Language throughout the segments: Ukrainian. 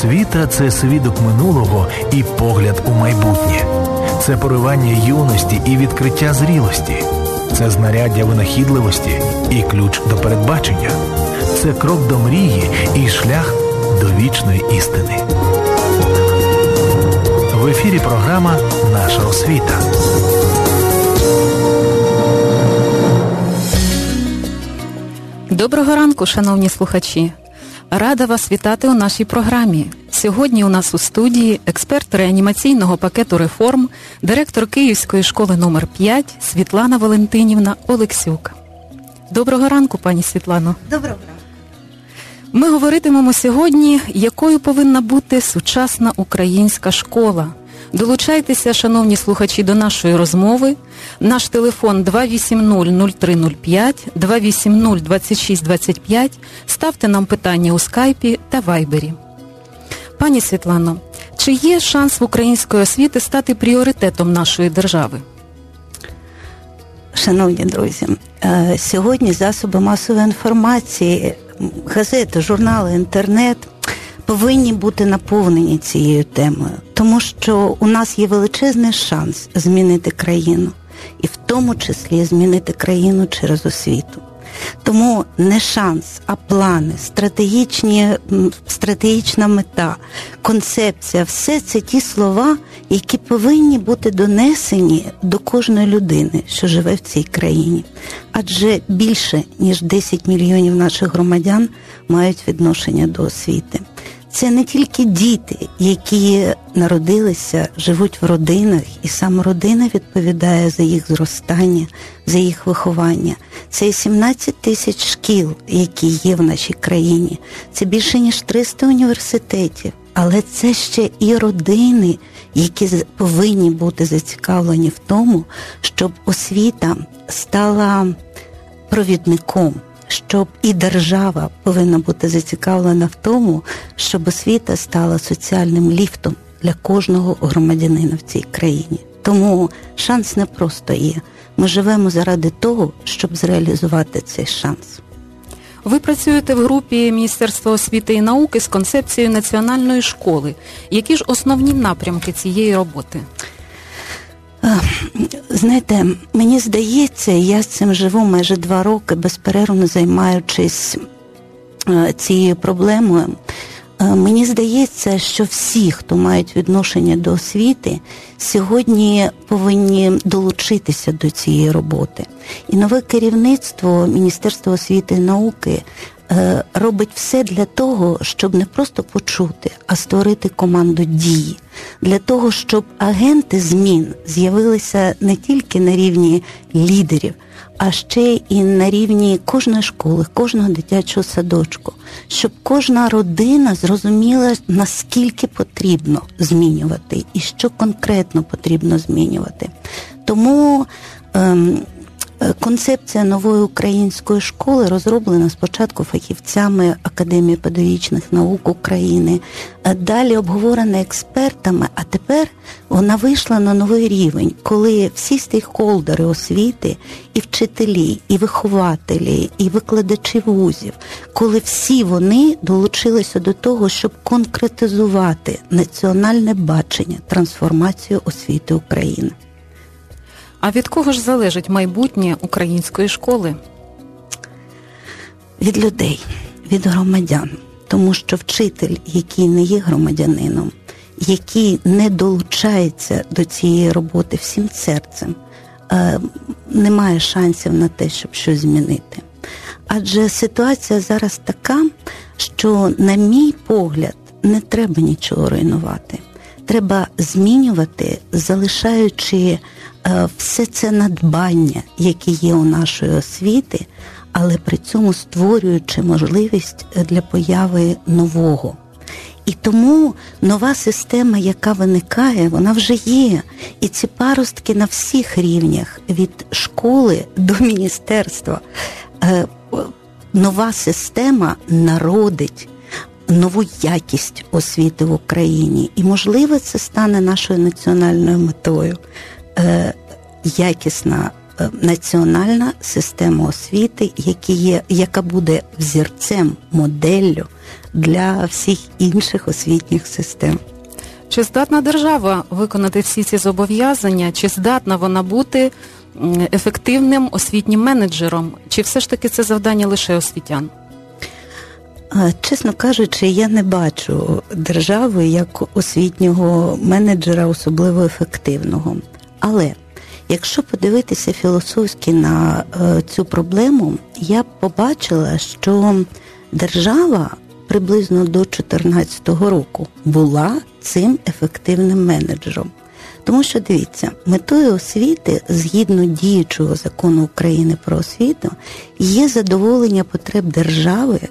Освіта – це свідок минулого і погляд у майбутнє. Це поривання юності і відкриття зрілості. Це знаряддя винахідливості і ключ до передбачення. Це крок до мрії і шлях до вічної істини. В ефірі програма «Наша освіта». Доброго ранку, шановні слухачі. Рада вас вітати у нашій програмі. Сьогодні у нас у студії експерт реанімаційного пакету реформ, директор Київської школи номер 5 Світлана Валентинівна Олексюк. Доброго ранку, пані Світлано. Доброго ранку. Ми говоритимемо сьогодні, якою повинна бути сучасна українська школа. Долучайтеся, шановні слухачі, до нашої розмови. Наш телефон 280-0305, 280-2625. Ставте нам питання у скайпі та вайбері. Пані Світлано, чи є шанс в української освіти стати пріоритетом нашої держави? Шановні друзі, сьогодні засоби масової інформації, газети, журнали, інтернет повинні бути наповнені цією темою, тому що у нас є величезний шанс змінити країну, і в тому числі змінити країну через освіту. Тому не шанс, а плани, стратегічна мета, концепція – все це ті слова, які повинні бути донесені до кожної людини, що живе в цій країні. Адже більше, ніж 10 мільйонів наших громадян мають відношення до освіти. Це не тільки діти, які народилися, живуть в родинах, і саме родина відповідає за їх зростання, за їх виховання. Це і 17 тисяч шкіл, які є в нашій країні. Це більше, ніж 300 університетів. Але це ще і родини, які повинні бути зацікавлені в тому, щоб освіта стала провідником, щоб і держава повинна бути зацікавлена в тому, щоб освіта стала соціальним ліфтом для кожного громадянина в цій країні. Тому шанс не просто є. Ми живемо заради того, щоб зреалізувати цей шанс. Ви працюєте в групі Міністерства освіти і науки з концепцією національної школи. Які ж основні напрямки цієї роботи? Знаєте, мені здається, я з цим живу майже 2 роки, безперервно займаючись цією проблемою. Мені здається, що всі, хто мають відношення до освіти, сьогодні повинні долучитися до цієї роботи. І нове керівництво Міністерства освіти і науки робить все для того, щоб не просто почути, а створити команду дії. Для того, щоб агенти змін з'явилися не тільки на рівні лідерів, а ще і на рівні кожної школи, кожного дитячого садочку. Щоб кожна родина зрозуміла, наскільки потрібно змінювати і що конкретно потрібно змінювати. Тому концепція нової української школи розроблена спочатку фахівцями Академії педагогічних наук України, далі обговорена експертами, а тепер вона вийшла на новий рівень, коли всі стейкхолдери освіти, і вчителі, і вихователі, і викладачі вузів, коли всі вони долучилися до того, щоб конкретизувати національне бачення, трансформацію освіти України. А від кого ж залежить майбутнє української школи? Від людей, від громадян. Тому що вчитель, який не є громадянином, який не долучається до цієї роботи всім серцем, не має шансів на те, щоб щось змінити. Адже ситуація зараз така, що, на мій погляд, не треба нічого руйнувати. Треба змінювати, залишаючи все це надбання, яке є у нашої освіти, але при цьому створюючи можливість для появи нового. І тому нова система, яка виникає, вона вже є. І ці паростки на всіх рівнях, від школи до міністерства. Нова система народить нову якість освіти в Україні. І, можливо, це стане нашою національною метою. Якісна національна система освіти, яка буде взірцем, моделлю для всіх інших освітніх систем. Чи здатна держава виконати всі ці зобов'язання? Чи здатна вона бути ефективним освітнім менеджером? Чи все ж таки це завдання лише освітян? Чесно кажучи, я не бачу держави як освітнього менеджера особливо ефективного. Але якщо подивитися філософськи на цю проблему, я побачила, що держава приблизно до 2014 року була цим ефективним менеджером. Тому що, дивіться, метою освіти, згідно діючого закону України про освіту, є задоволення потреб держави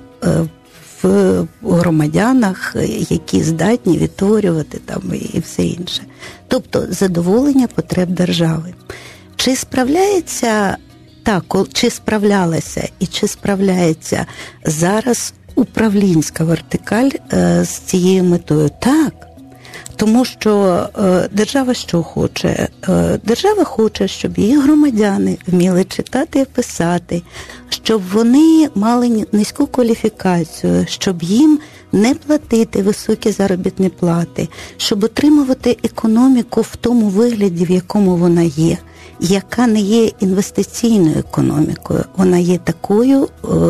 в громадянах, які здатні відтворювати там і все інше. Тобто задоволення потреб держави. Чи справляється чи справлялася і чи справляється зараз управлінська вертикаль з цією метою? Так. Тому що держава що хоче? Держава хоче, щоб її громадяни вміли читати і писати, щоб вони мали низьку кваліфікацію, щоб їм не платити високі заробітні плати, щоб отримувати економіку в тому вигляді, в якому вона є, яка не є інвестиційною економікою. Вона є такою,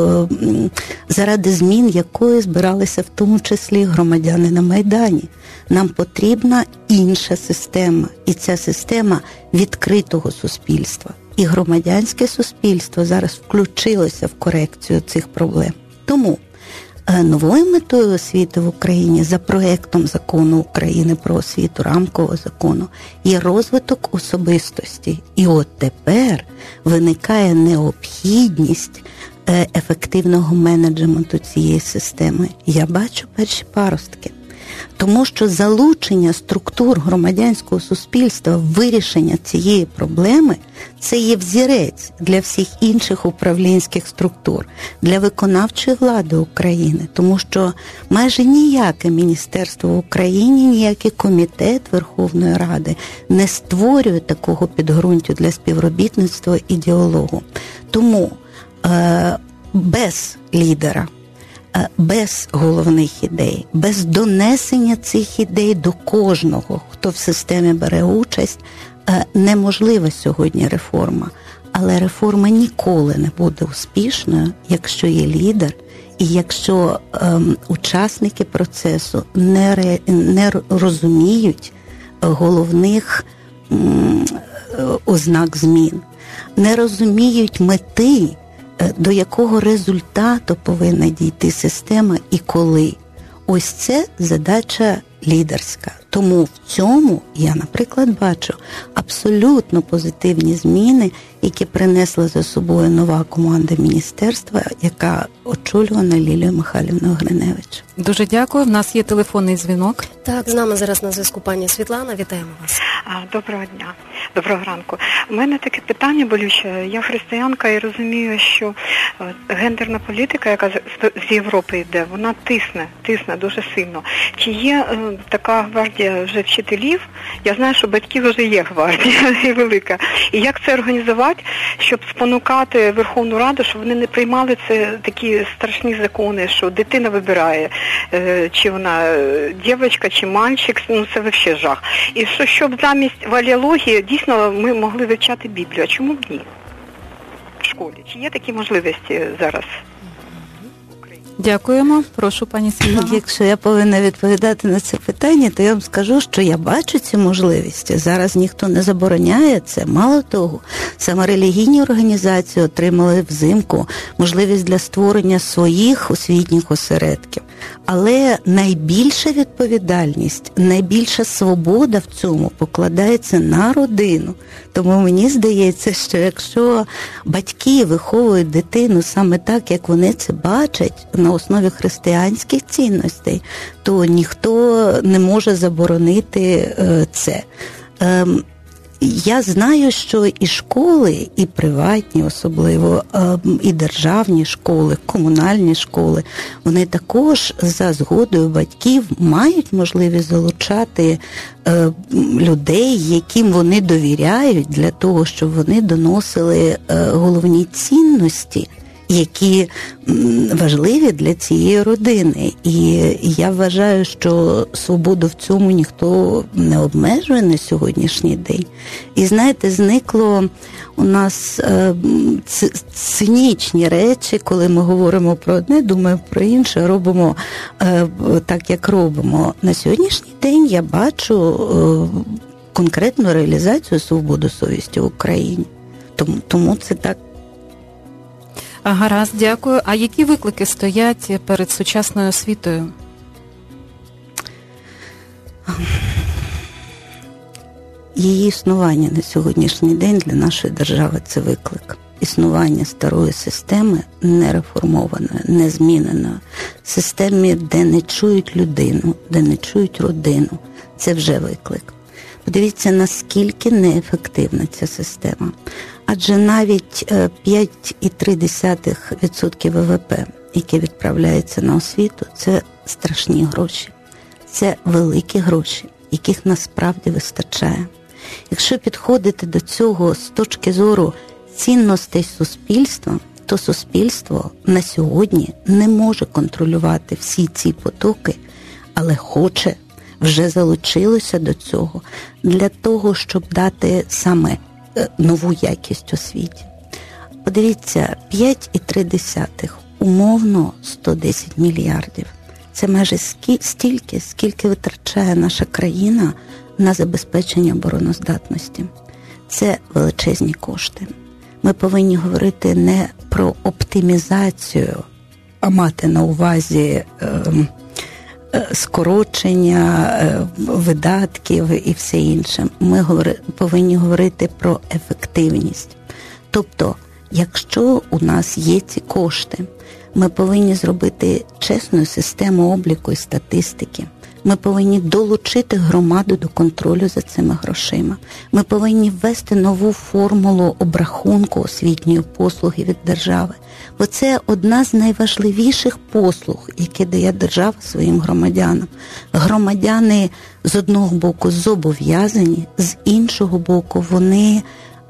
заради змін якої збиралися в тому числі громадяни на Майдані. Нам потрібна інша система, і ця система відкритого суспільства. І громадянське суспільство зараз включилося в корекцію цих проблем. Тому новою метою освіти в Україні за проектом закону України про освіту, рамкового закону, є розвиток особистості. І от тепер виникає необхідність ефективного менеджменту цієї системи. Я бачу перші паростки. Тому що залучення структур громадянського суспільства в вирішення цієї проблеми – це є взірець для всіх інших управлінських структур, для виконавчої влади України. Тому що майже ніяке міністерство в Україні, ніякий комітет Верховної Ради не створює такого підґрунтя для співробітництва і діалогу. Тому без лідера, без головних ідей, без донесення цих ідей до кожного, хто в системі бере участь, неможлива сьогодні реформа. Але реформа ніколи не буде успішною, якщо є лідер, і якщо учасники процесу не розуміють головних ознак змін, не розуміють мети, до якого результату повинна дійти система і коли. Ось це задача лідерська. Тому в цьому я, наприклад, бачу абсолютно позитивні зміни, які принесла за собою нова команда міністерства, яка очолювана Лілією Михайлівною Гриневич. Дуже дякую. В нас є телефонний дзвінок. Так, з нами зараз на зв'язку пані Світлана. Вітаємо вас. Доброго дня. Доброго ранку. У мене таке питання болюче. Я християнка і розумію, що гендерна політика, яка з Європи йде, вона тисне дуже сильно. Чи є така гвардія вже вчителів? Я знаю, що батьків вже є гвардія і велика. І як це організувати, щоб спонукати Верховну Раду, щоб вони не приймали це такі страшні закони, що дитина вибирає, чи вона дівчинка, чи мальчик, ну це взагалі жах. І що, щоб замість валіології дійсно ми могли вивчати Біблію. А чому б ні? В школі. Чи є такі можливості зараз? Дякуємо. Прошу, пані Світлана. Якщо я повинна відповідати на це питання, то я вам скажу, що я бачу ці можливості. Зараз ніхто не забороняє це. Мало того, саме релігійні організації отримали взимку можливість для створення своїх освітніх осередків. Але найбільша відповідальність, найбільша свобода в цьому покладається на родину. Тому мені здається, що якщо батьки виховують дитину саме так, як вони це бачать, на основі християнських цінностей, то ніхто не може заборонити це. Я знаю, що і школи, і приватні особливо, і державні школи, комунальні школи, вони також за згодою батьків мають можливість залучати людей, яким вони довіряють, для того, щоб вони доносили головні цінності, які важливі для цієї родини. І я вважаю, що свободу в цьому ніхто не обмежує на сьогоднішній день. І знаєте, зникло у нас цинічні речі, коли ми говоримо про одне, думаємо про інше, робимо так, як робимо. На сьогоднішній день я бачу конкретну реалізацію свободи совісті в Україні. Тому це так. Гаразд, дякую. А які виклики стоять перед сучасною освітою? Її існування на сьогоднішній день для нашої держави – це виклик. Існування старої системи, не реформованої, не зміненої. Системи, де не чують людину, де не чують родину. Це вже виклик. Подивіться, наскільки неефективна ця система. Адже навіть 5,3% ВВП, яке відправляється на освіту, це страшні гроші. Це великі гроші, яких насправді вистачає. Якщо підходити до цього з точки зору цінностей суспільства, то суспільство на сьогодні не може контролювати всі ці потоки, але хоче, вже залучилося до цього для того, щоб дати саме нову якість освіті. Подивіться, 5,3, умовно 110 мільярдів. Це майже стільки, скільки витрачає наша країна на забезпечення обороноздатності. Це величезні кошти. Ми повинні говорити не про оптимізацію, а мати на увазі скорочення видатків і все інше. Ми повинні говорити про ефективність. Тобто, якщо у нас є ці кошти, ми повинні зробити чесну систему обліку і статистики. Ми повинні долучити громаду до контролю за цими грошима. Ми повинні ввести нову формулу обрахунку освітньої послуги від держави. Бо це одна з найважливіших послуг, які дає держава своїм громадянам. Громадяни з одного боку зобов'язані, з іншого боку вони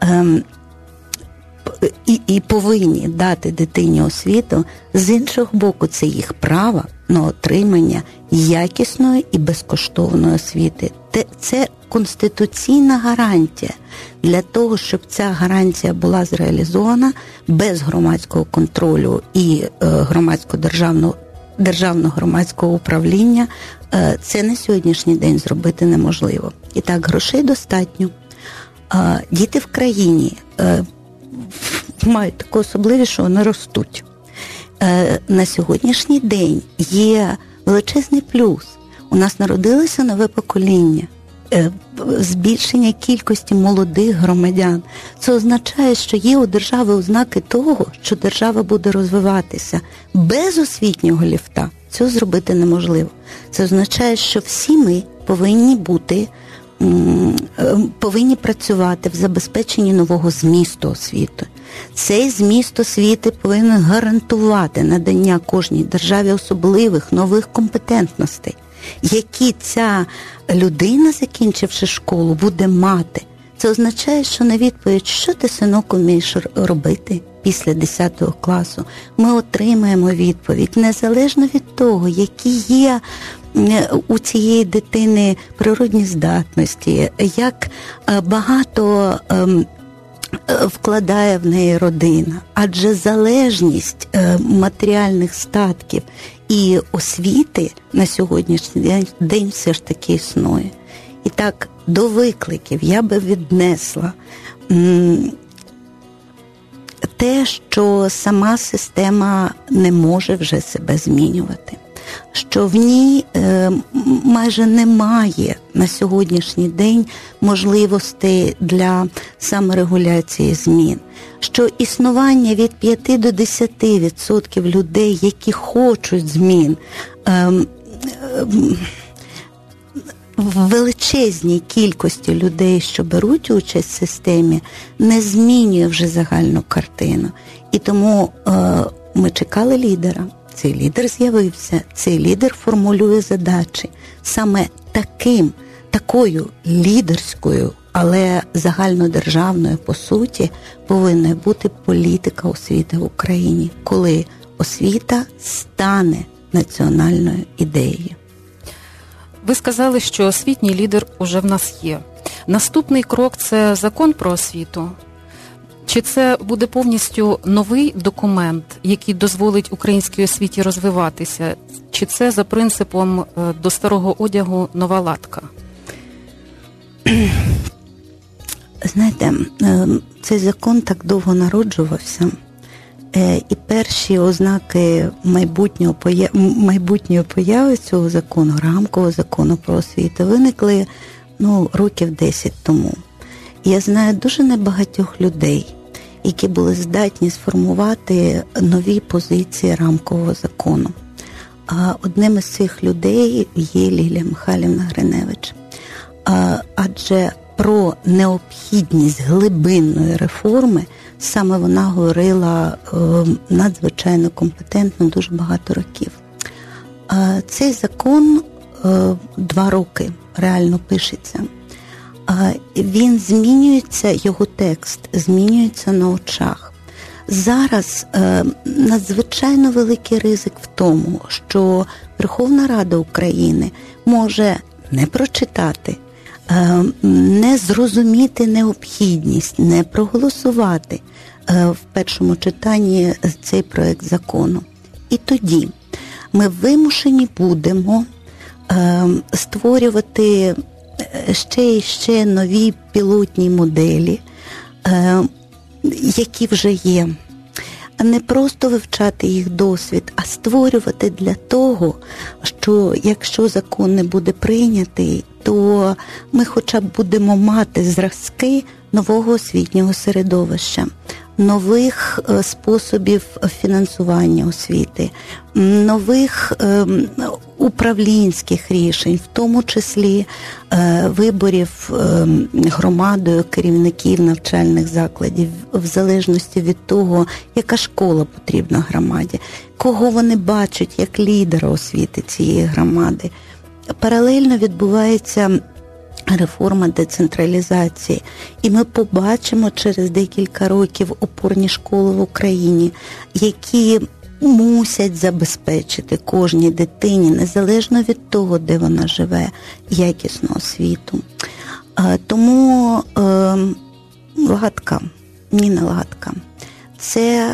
і повинні дати дитині освіту, з іншого боку це їх право на отримання якісної і безкоштовної освіти. Це конституційна гарантія. Для того, щоб ця гарантія була зреалізована без громадського контролю і державного громадського управління, це на сьогоднішній день зробити неможливо. І так, грошей достатньо. Діти в країні мають таку особливість, що вони ростуть. На сьогоднішній день є величезний плюс. У нас народилося нове покоління, збільшення кількості молодих громадян. Це означає, що є у держави ознаки того, що держава буде розвиватися. Без освітнього ліфта цього зробити неможливо. Це означає, що всі ми повинні працювати в забезпеченні нового змісту освіти. Цей зміст освіти повинен гарантувати надання кожній державі особливих нових компетентностей, які ця людина, закінчивши школу, буде мати. Це означає, що на відповідь, що ти, синок, вмієш робити після 10 класу, ми отримаємо відповідь, незалежно від того, які є у цієї дитини природні здатності, як багато вкладає в неї родина. Адже залежність матеріальних статків і освіти на сьогоднішній день все ж таки існує. І так, до викликів я би віднесла те, що сама система не може вже себе змінювати, що в ній майже немає на сьогоднішній день можливостей для саморегуляції змін, що існування від 5 до 10% людей, які хочуть змін, величезній кількості людей, що беруть участь в системі, не змінює вже загальну картину. І тому ми чекали лідера. Цей лідер з'явився, цей лідер формулює задачі. Саме такою лідерською, але загальнодержавною, по суті, повинна бути політика освіти в Україні, коли освіта стане національною ідеєю. Ви сказали, що освітній лідер уже в нас є. Наступний крок – це закон про освіту. Чи це буде повністю новий документ, який дозволить українській освіті розвиватися? Чи це за принципом «до старого одягу нова латка»? Знаєте, цей закон так довго народжувався, і перші ознаки майбутньої появи цього закону, рамкового закону про освіту, виникли років 10 тому. Я знаю дуже небагатьох людей, які були здатні сформувати нові позиції рамкового закону. Одним із цих людей є Лілія Михайлівна Гриневич. Адже про необхідність глибинної реформи саме вона говорила надзвичайно компетентно дуже багато років. Цей закон 2 роки реально пишеться. Він змінюється, його текст змінюється на очах. Зараз надзвичайно великий ризик в тому, що Верховна Рада України може не прочитати, не зрозуміти необхідність, не проголосувати в першому читанні цей проект закону. І тоді ми вимушені будемо створювати ще і ще нові пілотні моделі, які вже є. Не просто вивчати їх досвід, а створювати для того, що якщо закон не буде прийнятий, то ми хоча б будемо мати зразки нового освітнього середовища, нових способів фінансування освіти, нових управлінських рішень, в тому числі виборів громадою керівників навчальних закладів, в залежності від того, яка школа потрібна громаді, кого вони бачать як лідера освіти цієї громади. Паралельно відбувається реформа децентралізації. І ми побачимо через декілька років опорні школи в Україні, які мусять забезпечити кожній дитині, незалежно від того, де вона живе, якісну освіту. Тому не лагодка. Це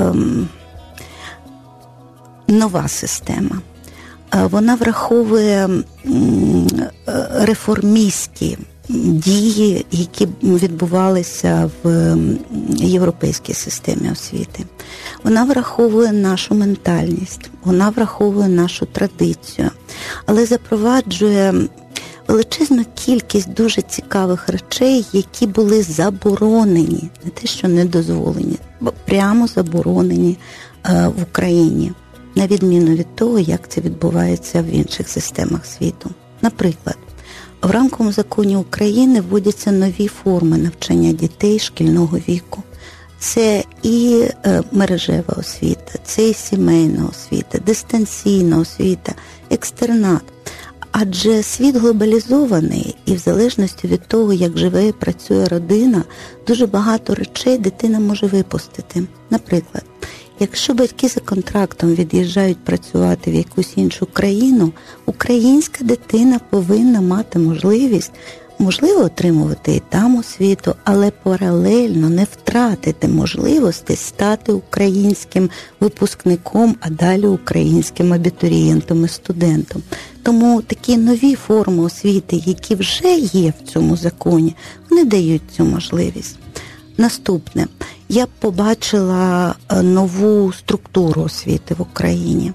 нова система. Вона враховує реформістські дії, які відбувалися в європейській системі освіти. Вона враховує нашу ментальність, вона враховує нашу традицію, але запроваджує величезну кількість дуже цікавих речей, які були заборонені, не те, що не дозволені, бо прямо заборонені в Україні, на відміну від того, як це відбувається в інших системах світу. Наприклад, в рамковому законі України вводяться нові форми навчання дітей шкільного віку. Це і мережева освіта, це і сімейна освіта, дистанційна освіта, екстернат. Адже світ глобалізований, і в залежності від того, як живе і працює родина, дуже багато речей дитина може випустити. Наприклад, якщо батьки за контрактом від'їжджають працювати в якусь іншу країну, українська дитина повинна мати можливо, отримувати і там освіту, але паралельно не втратити можливості стати українським випускником, а далі українським абітурієнтом і студентом. Тому такі нові форми освіти, які вже є в цьому законі, вони дають цю можливість. Наступне. Я побачила нову структуру освіти в Україні.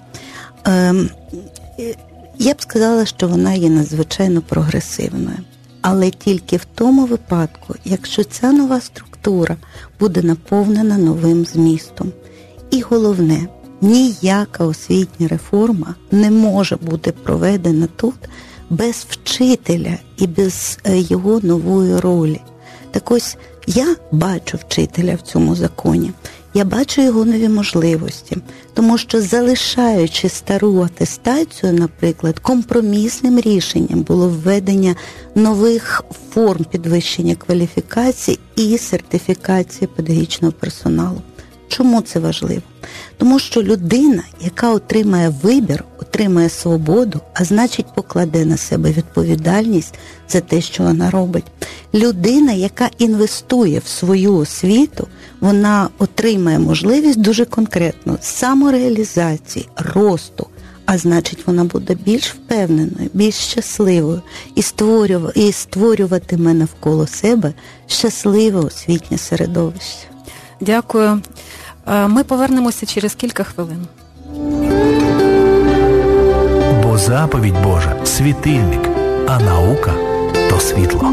Я б сказала, що вона є надзвичайно прогресивною. Але тільки в тому випадку, якщо ця нова структура буде наповнена новим змістом. І головне, ніяка освітня реформа не може бути проведена тут без вчителя і без його нової ролі. Так ось, я бачу вчителя в цьому законі. Я бачу його нові можливості, тому що, залишаючи стару атестацію, наприклад, компромісним рішенням було введення нових форм підвищення кваліфікації і сертифікації педагогічного персоналу. Чому це важливо? Тому що людина, яка отримає вибір, отримає свободу, а значить покладе на себе відповідальність за те, що вона робить. Людина, яка інвестує в свою освіту, вона отримає можливість дуже конкретно самореалізації, росту, а значить вона буде більш впевненою, більш щасливою і створюватиме навколо себе щасливе освітнє середовище. Дякую. Ми повернемося через кілька хвилин. Бо заповідь Божа – світильник, а наука – то світло.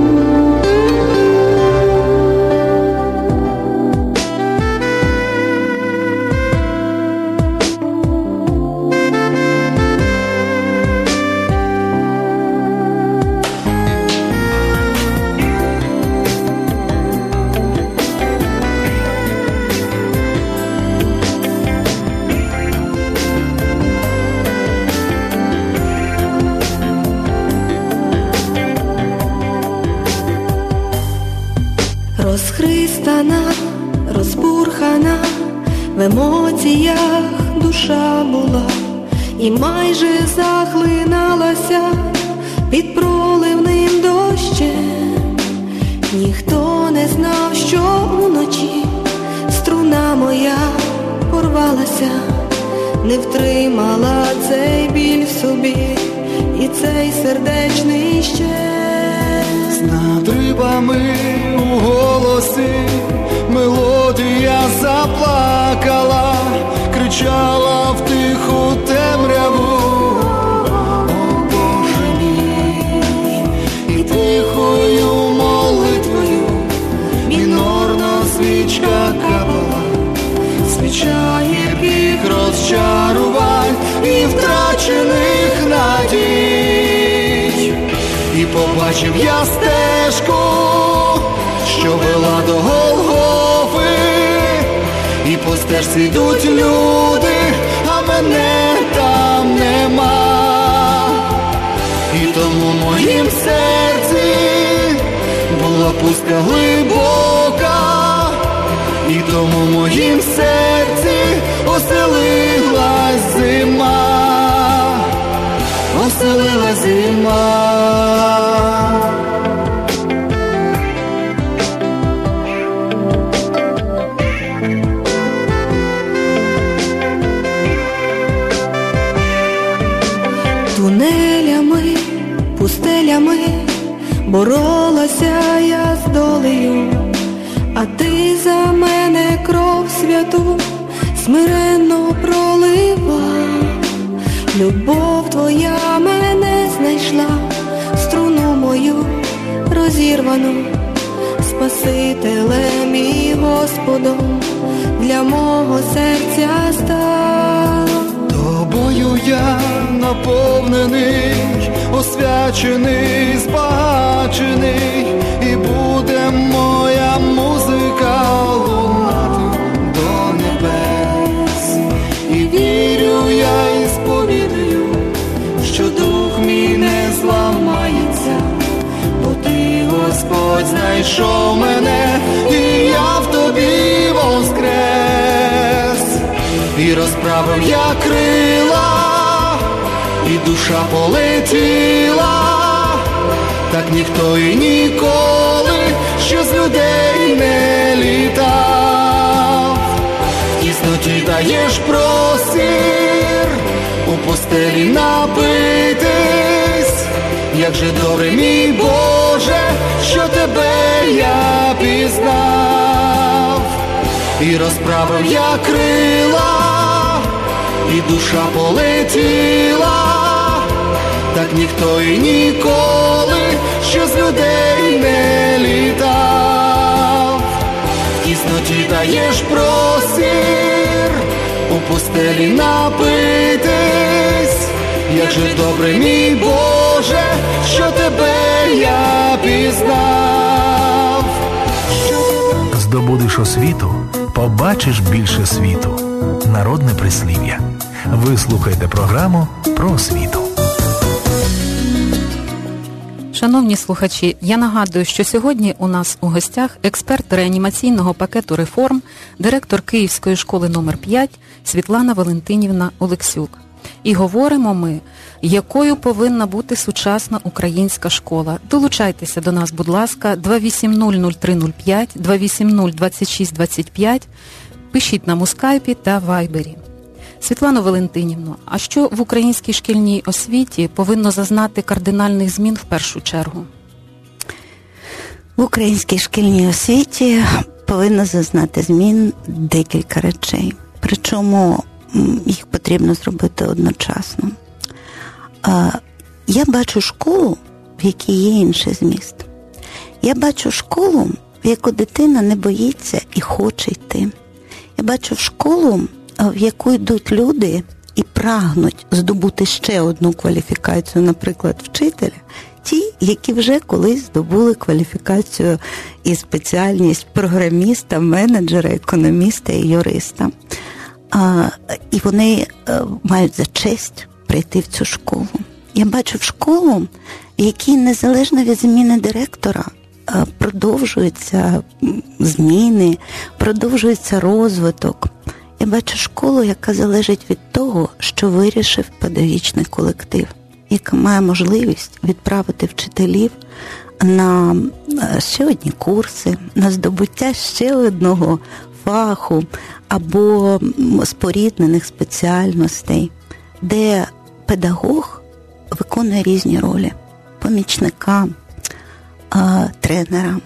Розхристана, розбурхана, в емоціях душа була і майже захлиналася під проливним дощем. Ніхто не знав, що уночі струна моя порвалася, не втримала цей біль в собі і цей сердечний щез. З надрибами у голосі мелодія заплакала, кричала в тиху темряву. О, Боже мій, і тихою молитвою мінорна свічка капала, свіча гірких розчарувань і втрачених надій. І побачив я стежку, що вела до Голгофи, і по стежці йдуть люди, а мене там нема. І тому в моїм серці була пустка глибока, і тому в моїм серці оселилась зима, оселилась зима. Тунелями, пустелями боролася я з долею, а ти за мене кров святу смиренно пролива. Любов твоя мене знайшла, струну мою розірвану, Спасителем і Господом для мого серця став. Тобою я наповнений, освячений, збагачений, і буде моя музика лунати до небес. І вірю я і сповідую, що дух мій не зламається, бо ти, Господь, знайшов мене, і я в тобі воскрес. І розправив я крила, і душа полетіла, так ніхто і ніколи ще з людей не літав. В тісноті даєш простір, у постелі напитись, як же добре, мій Боже, що тебе я пізнав. І розправив я крила, і душа полетіла, так ніхто і ніколи ще з людей не літав. В тісноті даєш простір, у постелі напитись, як як же добре, мій Боже, що тебе я пізнав. Здобудеш освіту, побачиш більше світу. Народне прислів'я. Ви слухаєте програму про освіту. Шановні слухачі, я нагадую, що сьогодні у нас у гостях експерт реанімаційного пакету реформ, директор Київської школи номер 5 Світлана Валентинівна Олексюк. І говоримо ми, якою повинна бути сучасна українська школа. Долучайтеся до нас, будь ласка, 280-0305, 280-2625, пишіть нам у скайпі та вайбері. Світлано Валентинівно, а що в українській шкільній освіті повинно зазнати кардинальних змін в першу чергу? В українській шкільній освіті повинно зазнати змін декілька речей. Причому їх потрібно зробити одночасно. Я бачу школу, в якій є інший зміст. Я бачу школу, в яку дитина не боїться і хоче йти. Я бачу школу, в яку йдуть люди і прагнуть здобути ще одну кваліфікацію, наприклад, вчителя, ті, які вже колись здобули кваліфікацію і спеціальність програміста, менеджера, економіста і юриста. І вони мають за честь прийти в цю школу. Я бачу в школу, в якій незалежно від зміни директора продовжуються зміни, продовжується розвиток. Я бачу школу, яка залежить від того, що вирішив педагогічний колектив, яка має можливість відправити вчителів на ще одні курси, на здобуття ще одного фаху або споріднених спеціальностей, де педагог виконує різні ролі: помічника, тренера,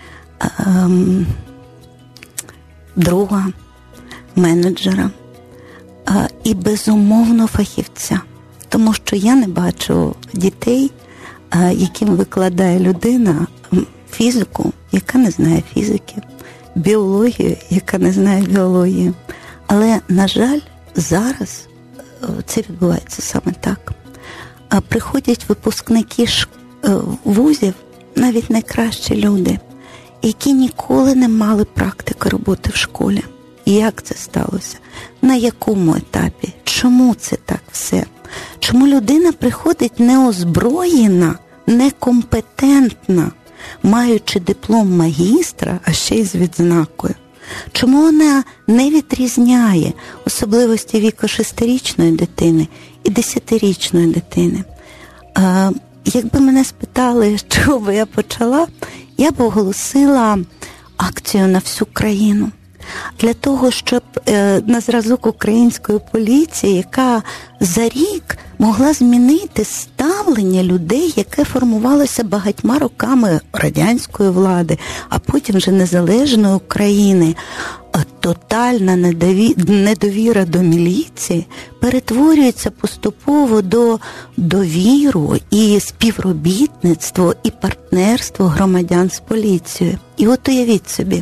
друга, менеджера і, безумовно, фахівця. Тому що я не бачу дітей, яким викладає людина фізику, яка не знає фізики, біологію, яка не знає біології. Але, на жаль, зараз це відбувається саме так. Приходять випускники вузів, навіть найкращі люди, які ніколи не мали практики роботи в школі. І як це сталося? На якому етапі? Чому це так все? Чому людина приходить неозброєна, некомпетентна, маючи диплом магістра, а ще й з відзнакою? Чому вона не відрізняє особливості віку 6-річної дитини і 10-річної дитини? Якби мене спитали, з чого би я почала, я б оголосила акцію на всю країну. Для того, щоб на зразок української поліції, яка за рік могла змінити ставлення людей, яке формувалося багатьма роками радянської влади, а потім вже незалежної України, тотальна недовіра до міліції перетворюється поступово до довіру і співробітництво і партнерство громадян з поліцією. І от уявіть собі,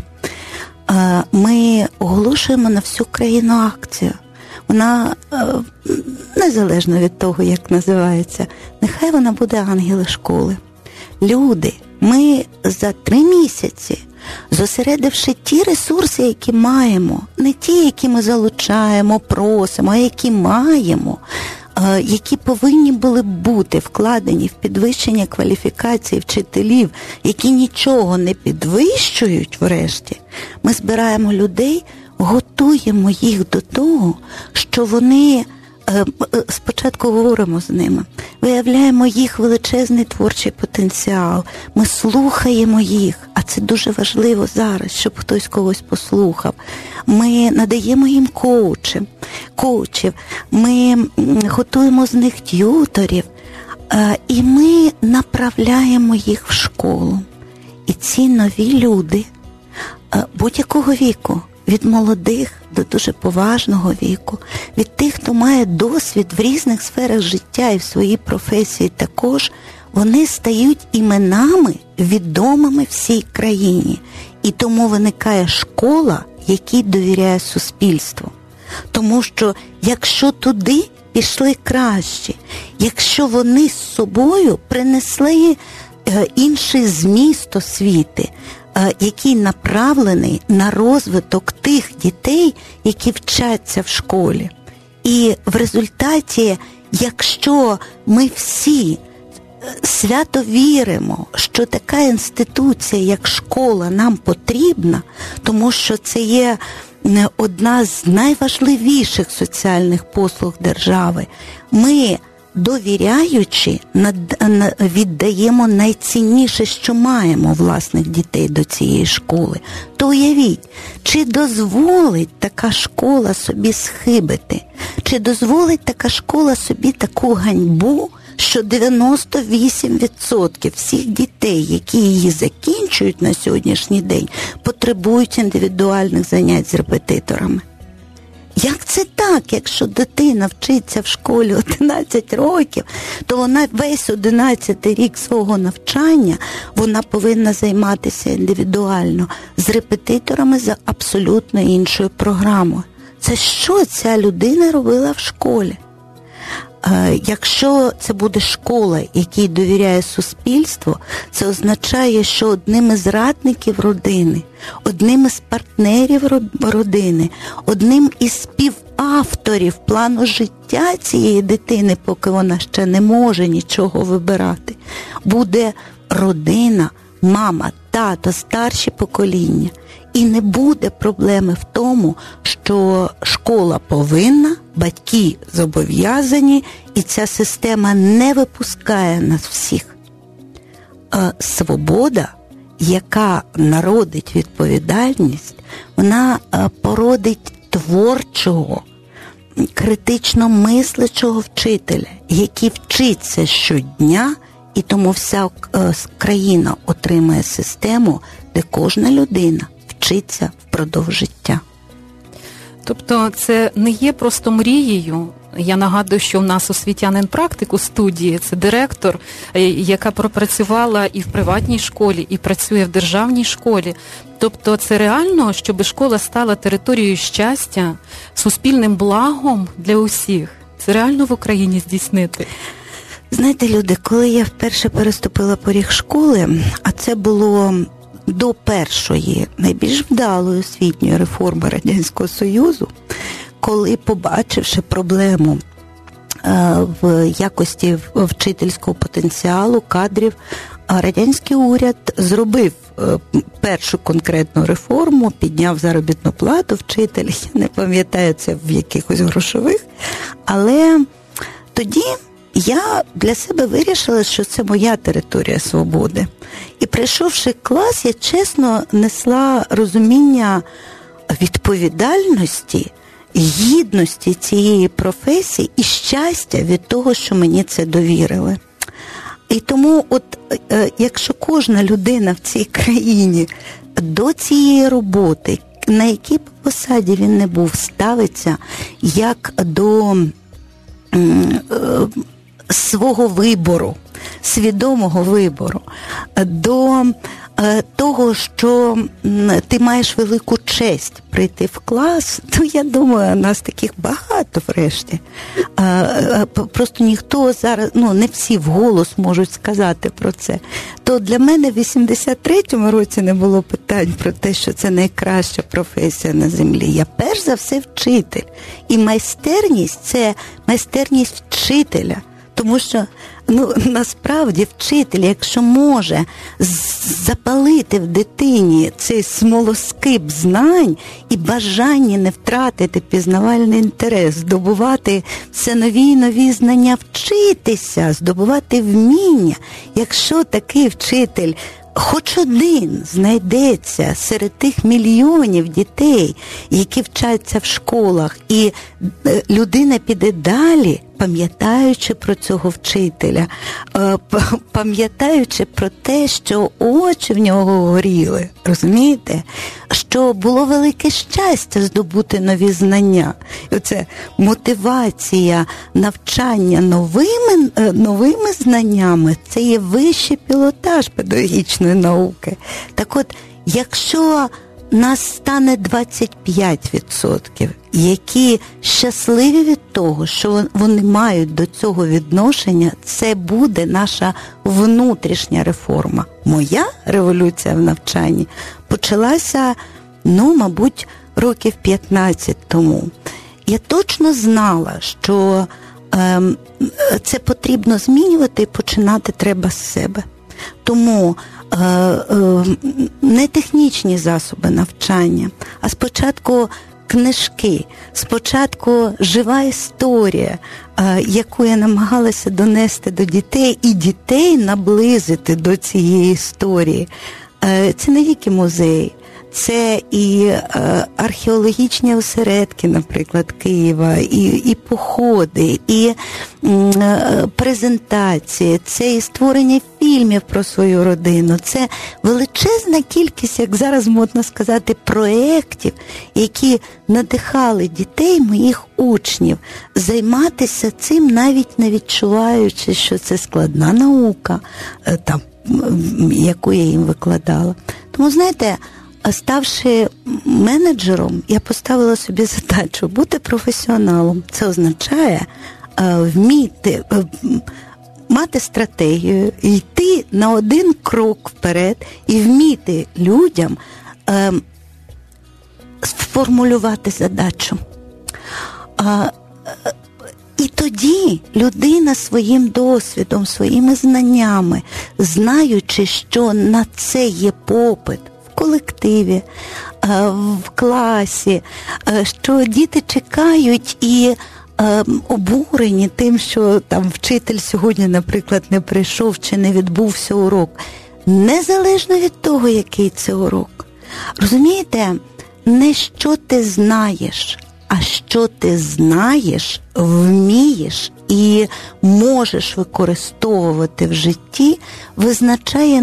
ми оголошуємо на всю країну акцію. Вона, незалежно від того, як називається, нехай вона буде «Ангели школи». Люди, ми за 3 місяці, зосередивши ті ресурси, які маємо, не ті, які ми залучаємо, просимо, а які маємо, які повинні були бути вкладені в підвищення кваліфікації вчителів, які нічого не підвищують врешті, ми збираємо людей, готуємо їх до того, що вони, спочатку говоримо з ними, виявляємо їх величезний творчий потенціал, ми слухаємо їх, а це дуже важливо зараз, щоб хтось когось послухав. Ми надаємо їм коучів, ми готуємо з них т'юторів, і ми направляємо їх в школу. І ці нові люди будь-якого віку, від молодих до дуже поважного віку, від тих, хто має досвід в різних сферах життя і в своїй професії також, вони стають іменами, відомими всій країні. І тому виникає школа, якій довіряє суспільство. Тому що якщо туди пішли кращі, якщо вони з собою принесли інший зміст освіти, який направлений на розвиток тих дітей, які вчаться в школі. І в результаті, якщо ми всі свято віримо, що така інституція, як школа, нам потрібна, тому що це є одна з найважливіших соціальних послуг держави, ми, довіряючи, віддаємо найцінніше, що маємо, власних дітей до цієї школи. То уявіть, чи дозволить така школа собі схибити? Чи дозволить така школа собі таку ганьбу, що 98% всіх дітей, які її закінчують на сьогоднішній день, потребують індивідуальних занять з репетиторами? Як це так? Якщо дитина вчиться в школі 11 років, то вона весь 11-й рік свого навчання вона повинна займатися індивідуально з репетиторами за абсолютно іншою програмою. Це що ця людина робила в школі? Якщо це буде школа, якій довіряє суспільство, це означає, що одним із радників родини, одним із партнерів родини, одним із співавторів плану життя цієї дитини, поки вона ще не може нічого вибирати, буде родина, мама, тато, старші покоління. І не буде проблеми в тому, що школа повинна, батьки зобов'язані, і ця система не випускає нас всіх. Свобода, яка народить відповідальність, вона породить творчого, критично мислячого вчителя, який вчиться щодня, і тому вся країна отримає систему, де кожна людина вчиться впродовж життя. Тобто це не є просто мрією. Я нагадую, що у нас освітянин практик у студії, це директор, яка пропрацювала і в приватній школі, і працює в державній школі. Тобто це реально, щоб школа стала територією щастя, суспільним благом для усіх. Це реально в Україні здійснити. Знаєте, люди, коли я вперше переступила поріг школи, а це було до першої, найбільш вдалої освітньої реформи Радянського Союзу, коли, побачивши проблему в якості вчительського потенціалу, кадрів, радянський уряд зробив першу конкретну реформу, підняв заробітну плату вчителів, я не пам'ятаю, це в якихось грошових, але тоді я для себе вирішила, що це моя територія свободи. І прийшовши клас, я чесно несла розуміння відповідальності, гідності цієї професії і щастя від того, що мені це довірили. І тому, якщо кожна людина в цій країні до цієї роботи, на якій посаді він не був, ставиться як до свого вибору, свідомого вибору, до того, що ти маєш велику честь прийти в клас, то я думаю, нас таких багато врешті. Просто ніхто зараз, не всі вголос можуть сказати про це. То для мене в 83-му році не було питань про те, що це найкраща професія на землі. Я перш за все вчитель. І майстерність – це майстерність вчителя. Тому що, насправді, вчитель, якщо може запалити в дитині цей смолоскип знань і бажання не втратити пізнавальний інтерес, здобувати все нові і нові знання, вчитися, здобувати вміння, якщо такий вчитель хоч один знайдеться серед тих мільйонів дітей, які вчаться в школах, і людина піде далі, пам'ятаючи про цього вчителя, пам'ятаючи про те, що очі в нього горіли, розумієте? Що було велике щастя здобути нові знання. І оце мотивація навчання новими знаннями, це є вищий пілотаж педагогічної науки. Так от, якщо нас стане 25%, які щасливі від того, що вони мають до цього відношення, це буде наша внутрішня реформа. Моя революція в навчанні почалася, мабуть, років 15 тому. Я точно знала, що це потрібно змінювати і починати треба з себе. Тому не технічні засоби навчання, а спочатку книжки, спочатку жива історія, яку я намагалася донести до дітей і дітей наблизити до цієї історії. Це не тільки музей, це і археологічні осередки, наприклад, Києва, і походи, і презентації, це і створення фільмів про свою родину, це величезна кількість, як зараз модно сказати, проєктів, які надихали дітей, моїх учнів, займатися цим, навіть не відчуваючи, що це складна наука, яку я їм викладала. Тому, знаєте, ставши менеджером, я поставила собі задачу бути професіоналом. Це означає вміти, мати стратегію, йти на один крок вперед і вміти людям сформулювати задачу. І тоді людина своїм досвідом, своїми знаннями, знаючи, що на це є попит, колективі, в класі, що діти чекають і обурені тим, що там вчитель сьогодні, наприклад, не прийшов чи не відбувся урок. Незалежно від того, який це урок. Розумієте, не що ти знаєш, а що ти знаєш, вмієш і можеш використовувати в житті, визначає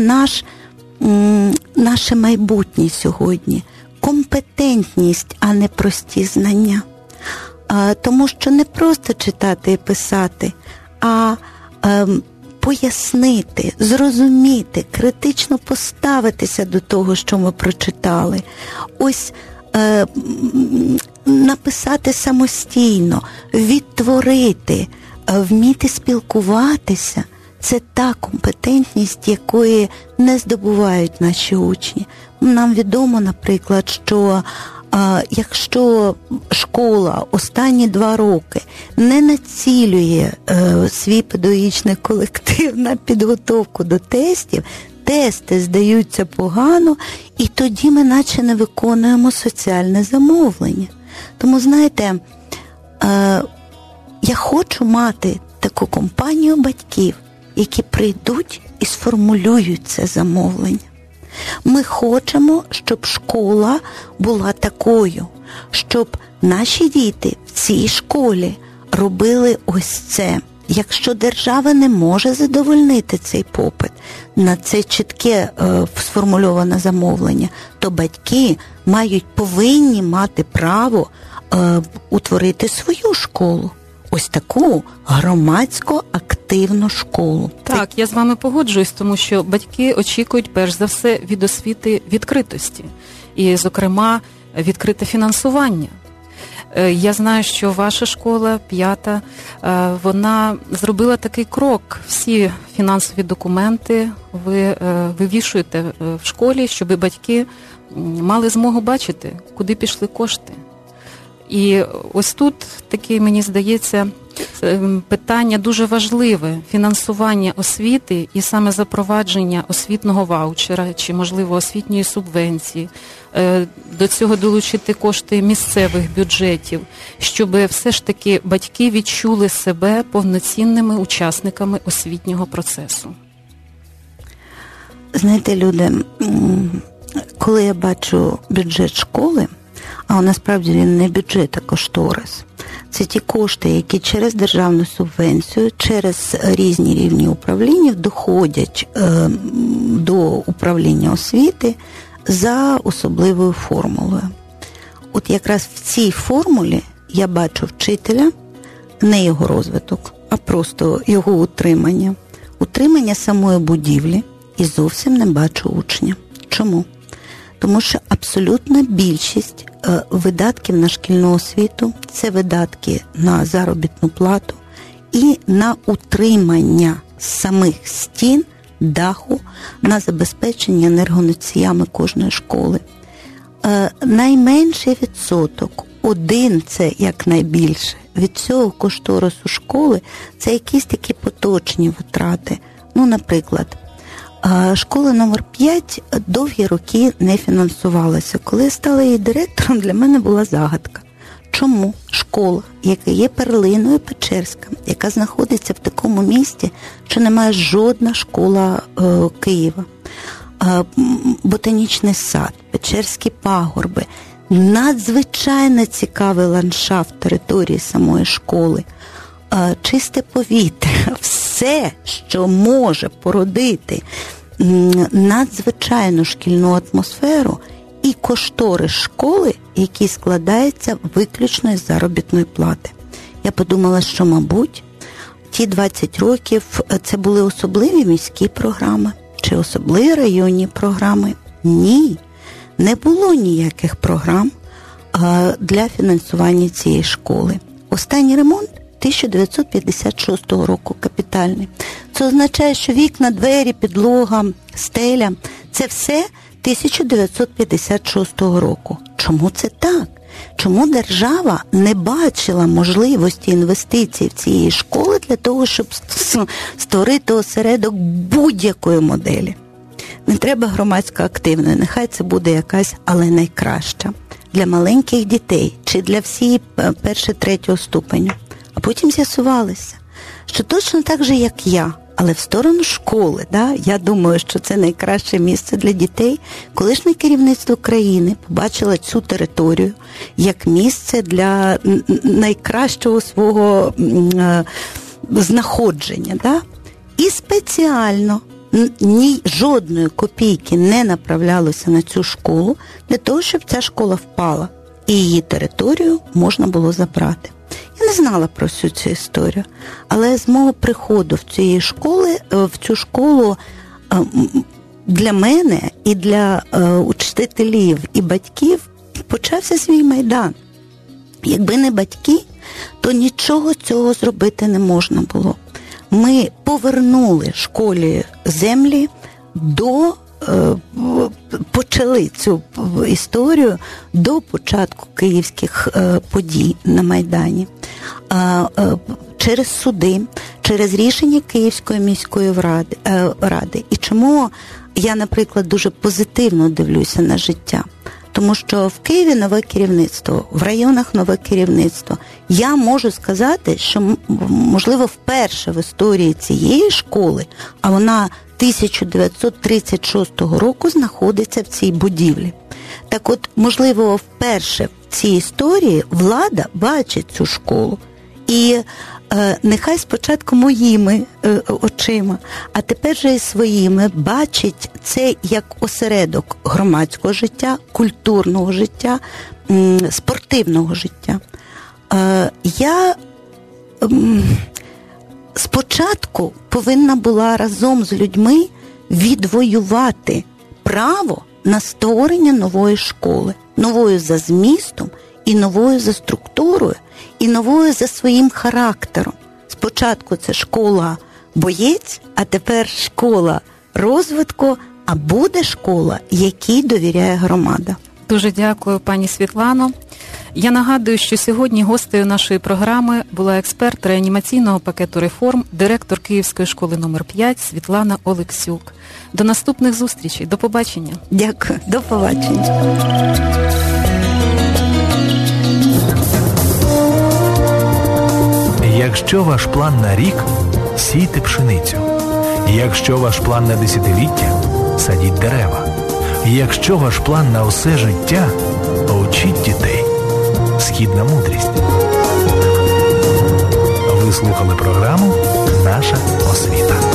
наше майбутнє сьогодні. Компетентність, а не прості знання. Тому що не просто читати і писати, а пояснити, зрозуміти, критично поставитися до того, що ми прочитали. Ось написати самостійно, відтворити, вміти спілкуватися. Це та компетентність, якої не здобувають наші учні. Нам відомо, наприклад, що якщо школа останні 2 роки не націлює свій педагогічний колектив на підготовку до тестів, тести здаються погано, і тоді ми наче не виконуємо соціальне замовлення. Тому, знаєте, я хочу мати таку компанію батьків, які прийдуть і сформулюють це замовлення. Ми хочемо, щоб школа була такою, щоб наші діти в цій школі робили ось це. Якщо держава не може задовольнити цей попит, на це чітке сформульоване замовлення, то батьки повинні мати право утворити свою школу. Ось таку громадсько-активну школу. Так, я з вами погоджуюсь, тому що батьки очікують, перш за все, від освіти відкритості. І, зокрема, відкрите фінансування. Я знаю, що ваша школа, 5-та, вона зробила такий крок. Всі фінансові документи ви вивішуєте в школі, щоб батьки мали змогу бачити, куди пішли кошти. І ось тут таке, мені здається, питання дуже важливе – фінансування освіти і саме запровадження освітнього ваучера чи, можливо, освітньої субвенції, до цього долучити кошти місцевих бюджетів, щоб все ж таки батьки відчули себе повноцінними учасниками освітнього процесу. Знаєте, люди, коли я бачу бюджет школи, а насправді він не бюджет, а кошторис. Це ті кошти, які через державну субвенцію, через різні рівні управління доходять до управління освіти за особливою формулою. От якраз в цій формулі я бачу вчителя, не його розвиток, а просто його утримання. Утримання самої будівлі і зовсім не бачу учня. Чому? Тому що абсолютна більшість видатків на шкільну освіту, це видатки на заробітну плату і на утримання самих стін, даху, на забезпечення енергоносіями кожної школи. Найменший відсоток, один це якнайбільше, від цього кошторису школи це якісь такі поточні витрати. Ну, наприклад, школа номер 5 довгі роки не фінансувалася. Коли я стала її директором, для мене була загадка. Чому школа, яка є перлиною Печерська, яка знаходиться в такому місті, що немає жодна школа Києва, ботанічний сад, Печерські пагорби, надзвичайно цікавий ландшафт території самої школи, чисте повітря, все, що може породити надзвичайну шкільну атмосферу і кошторис школи, який складається виключно із заробітної плати. Я подумала, що, мабуть, ті 20 років це були особливі міські програми чи особливі районні програми. Ні, не було ніяких програм для фінансування цієї школи. Останній ремонт 1956 року, капітальний. Це означає, що вікна, двері, підлога, стеля – це все 1956 року. Чому це так? Чому держава не бачила можливості інвестицій в цієї школи для того, щоб створити осередок будь-якої моделі? Не треба громадсько активної, нехай це буде якась, але найкраща. Для маленьких дітей чи для всієї першого-третього ступеню. А потім з'ясувалося, що точно так же, як я, але в сторону школи, я думаю, що це найкраще місце для дітей. Колишнє керівництво країни побачило цю територію як місце для найкращого свого знаходження. І спеціально жодної копійки не направлялося на цю школу для того, щоб ця школа впала. І її територію можна було забрати. Я не знала про всю цю історію, але з мого приходу в цю школу для мене і для учителів і батьків почався свій майдан. Якби не батьки, то нічого цього зробити не можна було. Ми повернули школі землі почали цю історію до початку київських подій на Майдані. Через суди, через рішення Київської міської ради. І чому я, наприклад, дуже позитивно дивлюся на життя? Тому що в Києві нове керівництво, в районах нове керівництво. Я можу сказати, що, можливо, вперше в історії цієї школи, а вона 1936 року знаходиться в цій будівлі. Так от, можливо, вперше в цій історії влада бачить цю школу. І нехай спочатку моїми очима, а тепер же і своїми бачить це як осередок громадського життя, культурного життя, спортивного життя. Я спочатку повинна була разом з людьми відвоювати право на створення нової школи, новою за змістом і новою за структурою, і новою за своїм характером. Спочатку це школа боєць, а тепер школа розвитку, а буде школа, якій довіряє громада. Дуже дякую, пані Світлано. Я нагадую, що сьогодні гостею нашої програми була експерт реанімаційного пакету реформ, директор Київської школи номер 5 Світлана Олексюк. До наступних зустрічей. До побачення. Дякую. До побачення. Якщо ваш план на рік – сійте пшеницю. Якщо ваш план на десятиліття – садіть дерева. Якщо ваш план на усе життя – учіть дітей. Східна мудрість. Ви слухали програму «Наша освіта».